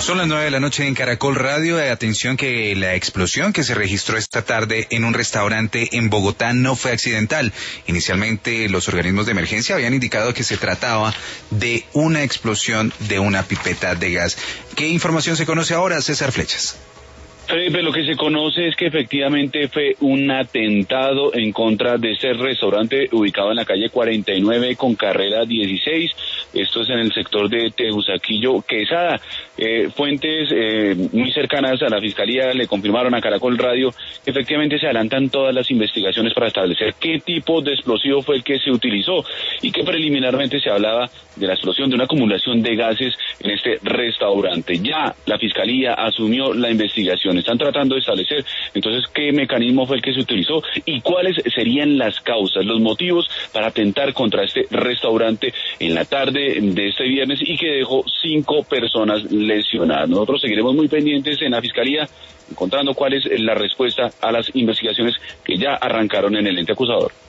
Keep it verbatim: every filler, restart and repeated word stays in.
Son las nueve de la noche en Caracol Radio. Atención que la explosión que se registró esta tarde en un restaurante en Bogotá no fue accidental. Inicialmente los organismos de emergencia habían indicado que se trataba de una explosión de una pipeta de gas. ¿Qué información se conoce ahora, César Flechas? Felipe, lo que se conoce es que efectivamente fue un atentado en contra de ese restaurante ubicado en la calle cuarenta y nueve con carrera dieciséis. Esto es en el sector de Teusaquillo, Quesada. Eh, fuentes eh, muy cercanas a la Fiscalía le confirmaron a Caracol Radio que efectivamente se adelantan todas las investigaciones para establecer qué tipo de explosivo fue el que se utilizó y que preliminarmente se hablaba de la explosión de una acumulación de gases en este restaurante. Ya la Fiscalía asumió la investigación. Están tratando de establecer entonces qué mecanismo fue el que se utilizó y cuáles serían las causas, los motivos para atentar contra este restaurante en la tarde de este viernes y que dejó cinco personas lesionadas. Nosotros seguiremos muy pendientes en la Fiscalía encontrando cuál es la respuesta a las investigaciones que ya arrancaron en el ente acusador.